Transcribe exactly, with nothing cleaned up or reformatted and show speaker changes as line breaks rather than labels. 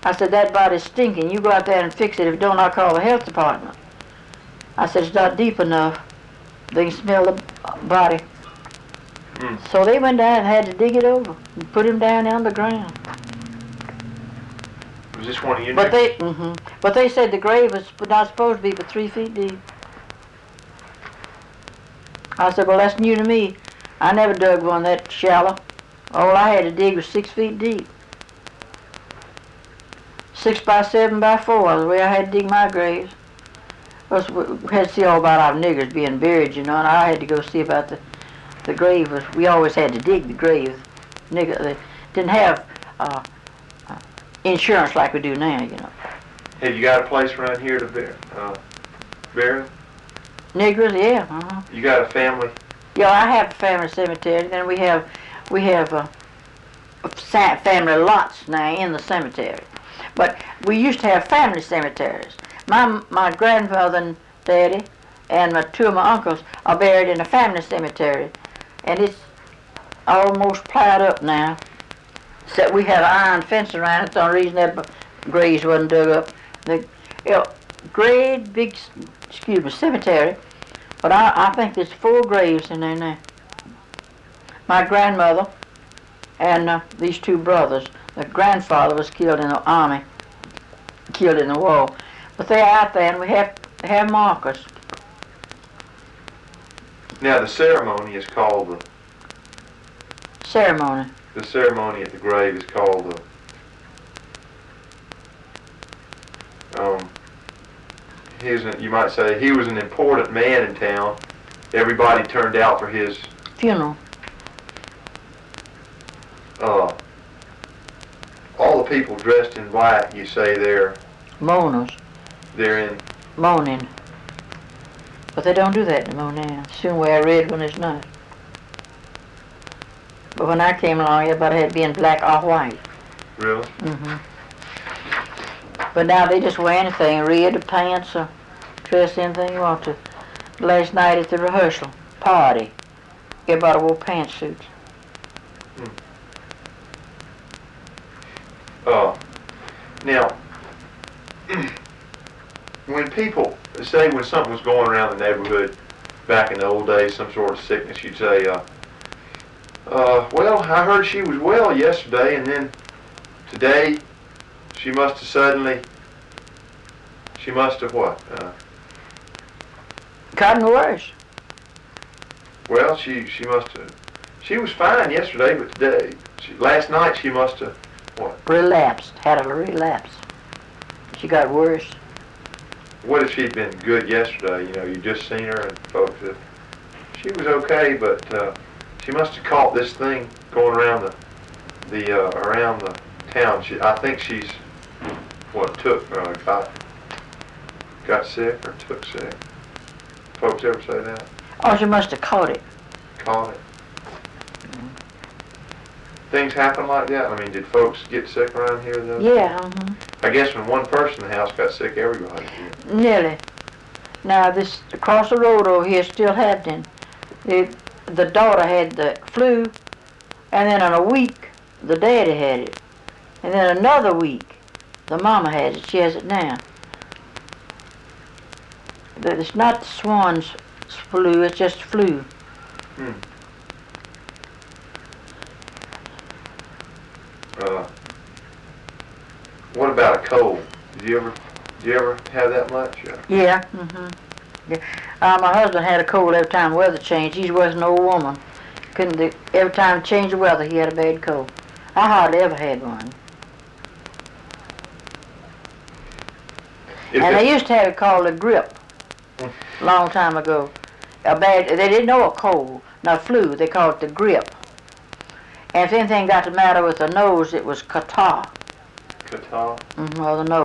I said, that body's stinking. You go out there and fix it. If you don't, I'll call the health department. I said, it's not deep enough. They can smell the body.
Mm.
So they went down and had to dig it over and put him down underground.
Was this one of your
But they, mm-hmm, but they said the grave was not supposed to be but three feet deep. I said, well, that's new to me. I never dug one that shallow. All I had to dig was six feet deep. Six by seven by four was the way I had to dig my graves. Of course, we had to see all about our niggers being buried, you know, and I had to go see about the, the grave. Was, we always had to dig the grave. Nigger, they didn't have uh, uh, insurance like we do now, you know.
Have you got a place around here to bury, uh, bury?
Niggers, yeah. Uh-huh.
You got a family?
Yeah, I have a family cemetery. Then we have, we have uh, family lots now in the cemetery. But we used to have family cemeteries. My my grandfather and daddy and my two of my uncles are buried in a family cemetery, and it's almost plowed up now. Except we had an iron fence around it. That's the only reason that graves wasn't dug up. The you know, great big, excuse me, cemetery. But I, I think there's four graves in there now. My grandmother and uh, these two brothers. The grandfather was killed in the army, killed in the war. But they're out there, and we have have markers.
Now the ceremony is called the
Ceremony.
the ceremony at the grave is called the um. He's an, you might say he was an important man in town. Everybody turned out for his
Funeral.
Uh, all the people dressed in white. You say they're
Mourners.
they're in.
Mourning. But they don't do that no more now. Soon wear red when it's not. But when I came along, everybody had to be in black or white.
Really?
Mm-hmm. But now they just wear anything, red or pants or dress anything you want to. Last night at the rehearsal party, everybody wore pantsuits.
Hmm. Uh, now, when people say when something was going around the neighborhood back in the old days, some sort of sickness, you'd say, uh, uh, well, I heard she was well yesterday, and then today she must have suddenly, she must have what? Uh,
Gotten worse.
well, she, she must have, she was fine yesterday, but today, she, last night she must have, what?
Relapsed. Had a relapse. She got worse.
What if she'd been good yesterday? You know, you just seen her, and folks said she was okay, but uh, she must have caught this thing going around the the uh, around the town. She, I think she's what took uh, got got sick or took sick. Folks ever say that?
Oh, she must have caught it.
Caught it. Things happen like that. I mean, did folks get sick around here though?
Yeah. Uh-huh.
I guess when one person in the house got sick, everybody did.
Nearly. Now this across the road over here is still happening. The the daughter had the flu, and then in a week the daddy had it, and then another week the mama had it. She has it now. But it's not the swan's flu. It's just flu.
Hmm. Uh, what about a cold? Did you ever, did you ever have that much? Uh,
Yeah. Mhm. Yeah. Uh, my husband had a cold every time the weather changed. He was an old woman. Couldn't do, every time it changed the weather, he had a bad cold. I hardly ever had one.
if
And
it-
they used to have it called a grip. A long time ago. A bad. They didn't know a cold, not flu. They called it the grip. And if anything got the matter with the nose, it was catarrh.
Catarrh?
Mm-hmm, or the nose.